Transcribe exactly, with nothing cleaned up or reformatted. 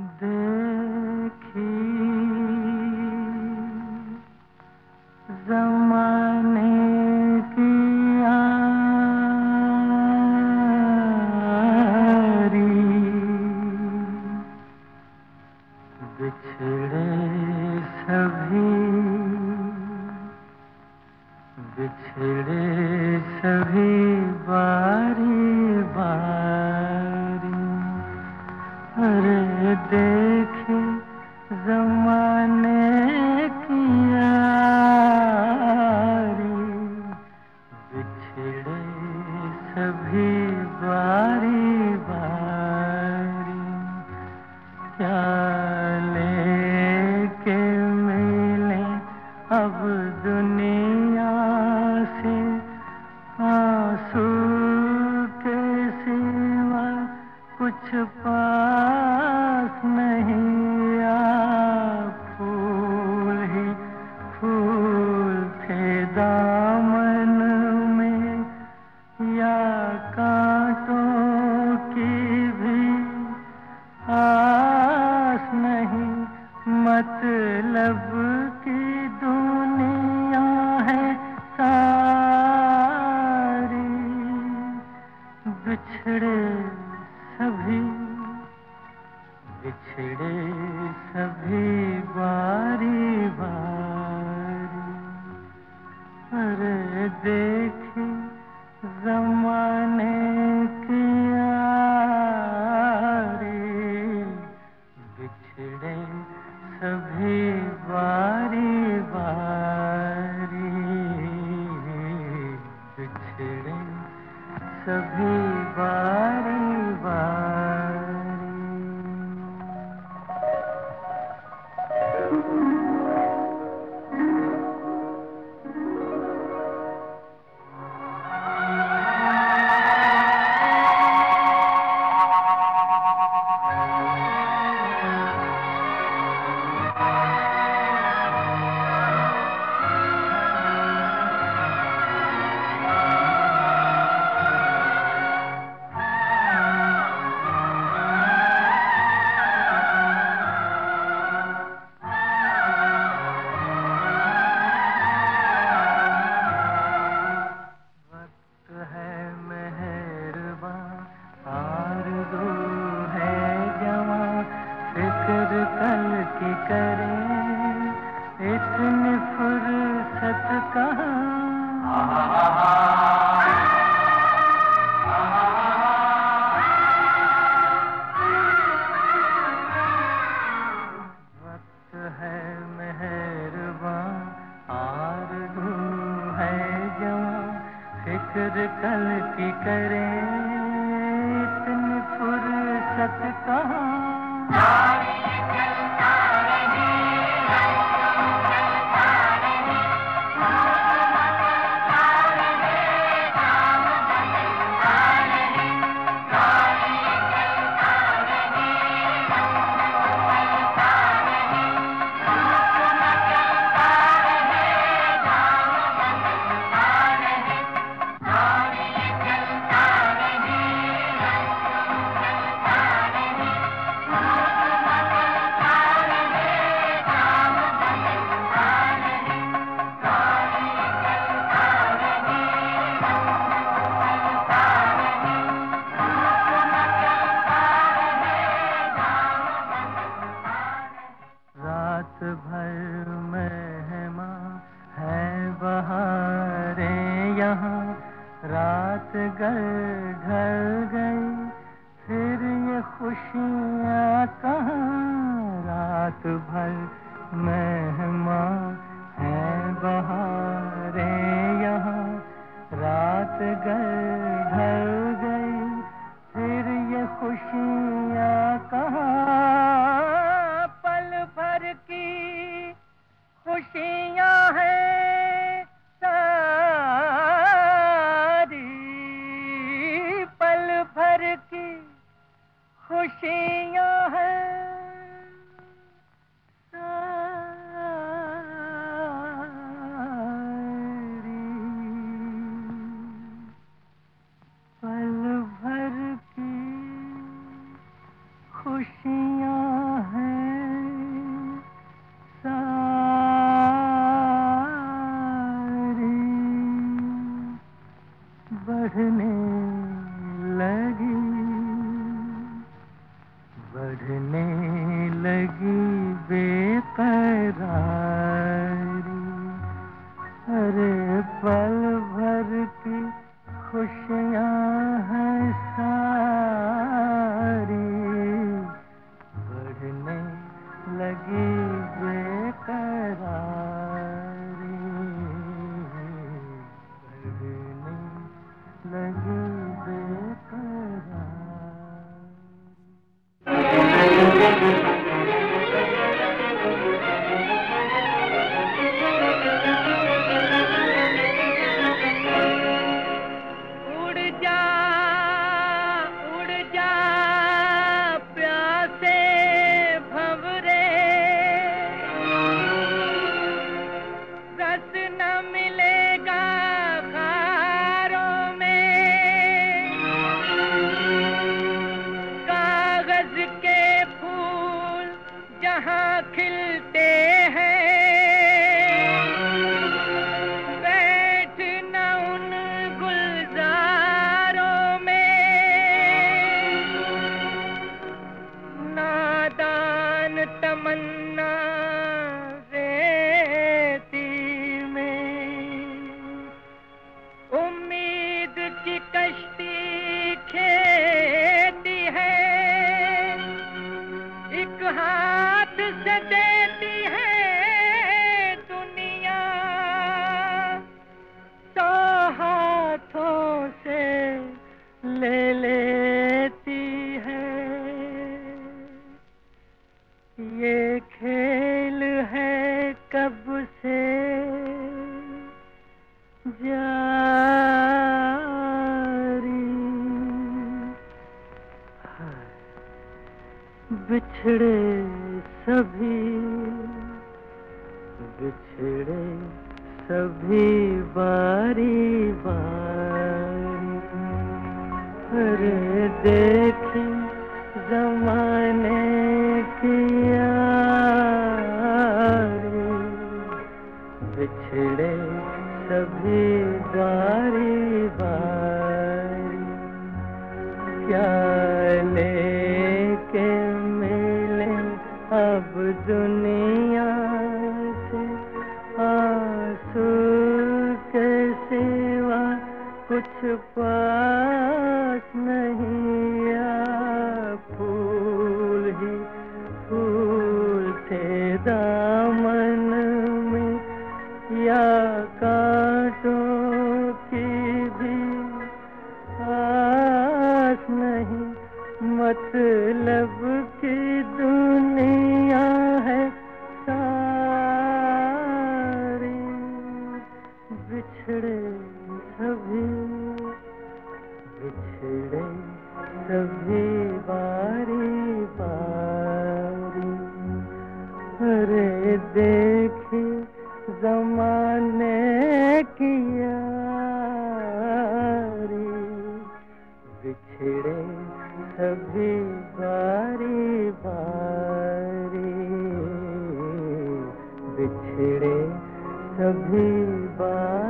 देखी ज़माने की यारी, बिछड़े सभी बिछड़े सभी बारी बारी। अरे देखे ज़माने की यारी, बिछड़े सभी बारी बारी। क्या लेके मिले अब दुनिया से, आंसू के सिवा कुछ पास नहीं। आ फूल ही फूल थे दामन में, या कांटों की भी आस नहीं। मतलब की दुनिया है सारी, बिछड़े सभी बिछड़े सभी बारी बारी। अरे देखी ज़माने की यारी, बिछड़े सभी बारी बारी। बिछड़े सभी बारी बारी। फिक्र कल की करें, इतनी फुर्सत कहाँ। वक्त है मेहरबां, आरज़ू है जवां, फिक्र कल की करें, इतनी फुर्सत कहाँ। रात भर मेहमां है बहारें यहाँ, रात गर ढल गई फिर ये खुशियाँ कहाँ। रात भर मेहमां है बहारें यहाँ, रात गर ढल गई फिर ये खुशियाँ कहाँ। पल भर की खुशियाँ हैं सारी, पल भर की खुशियाँ हैं सारी, पल भर की खुशियाँ बिछड़े सभी बिछड़े सभी बारी बारी। अरे देखी जमाने की यारी, बिछड़े सभी बारी बारी। क्या लेके मिले अब दुनिया से, आंसू के सिवा कुछ पास नहीं। या फूल ही फूल थे दामन में, या कांटों की भी आस नहीं। मतलब की दुनिया है सारी, बिछड़े सभी बिछड़े सभी बारी बारी। अरे देखी जमाने की यारी, बिछड़े सभी बारी बारी। बिछड़े सभी बारी